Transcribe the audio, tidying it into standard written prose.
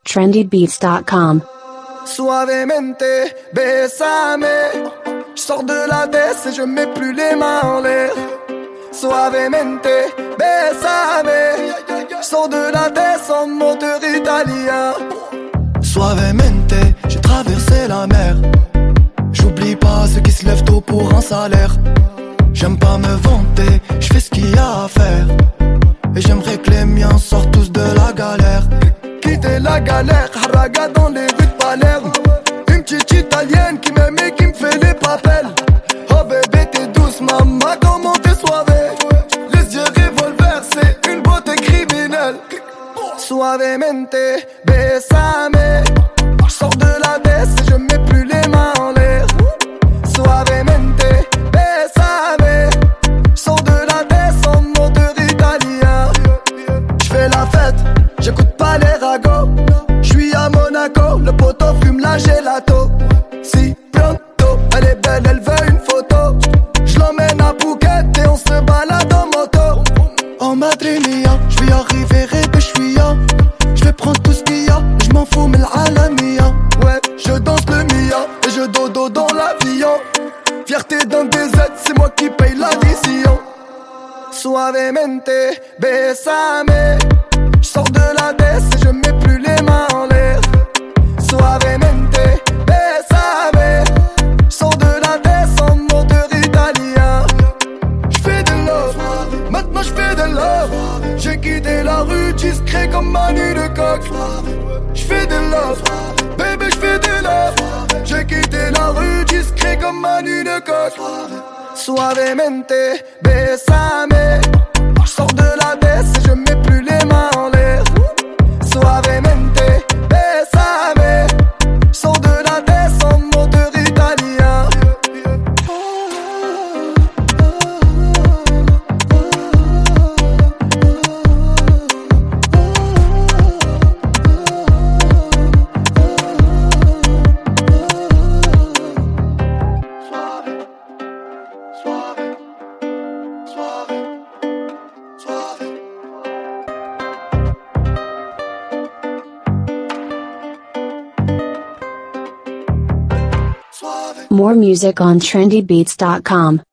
trendybeats.com. Suavemente, bésame. Je sors de la DS et je mets plus les mains en l'air. Suavemente, bésame. Je sors de la DS en moteur italien. Suavemente, j'ai traversé la mer. J'oublie pas ceux qui se lèvent tôt pour un salaire. J'aime pas me vanter, je fais ce qu'il y a à faire. Et j'aimerais que les miens sortent tous de la galère. Quitter la galère, haraga dans les rues de Palerme. Une petite italienne qui m'aime et qui me fait les papels. Oh bébé t'es douce maman, comment t'es soivée. Les yeux revolver, c'est une beauté criminelle. Suavemente, bésame. Je sors de la DS et je mets plus les mains en l'air. Suavemente, bésame. Je sors de la DS en moteur italien. Je fais la fête, j'écoute pas les ragots. J'suis à Monaco, le poteau fume la gelato. Si pronto, elle est belle, elle veut une photo. J'l'emmène à Phuket et on se balade en moto. En madrinia, j'vais arriver répé, j'suis ya. J'vais prendre tout ce qu'il y a, j'm'en fous mais l'alamia. Ouais, je danse le mia et je dodo dans l'avion. Fierté d'un DZ, c'est moi qui paye l'addition. Suavemente, bésame. J'sors de la DS et je mets plus les mains en l'air. Suavemente, bésame. J'sors de la DS en moteur italien. J'fais de love, maintenant j'fais de love. J'ai quitté la rue discret comme Manu de coq. J'fais de love, bébé j'fais de love. J'ai quitté la rue discret comme Manu de coq. Suavemente, bésame. J'sors de la DS et je mets plus les mains en l'air. Suavemente, bésame. J'sors de la DS en moteur italien. More music on trendybeats.com.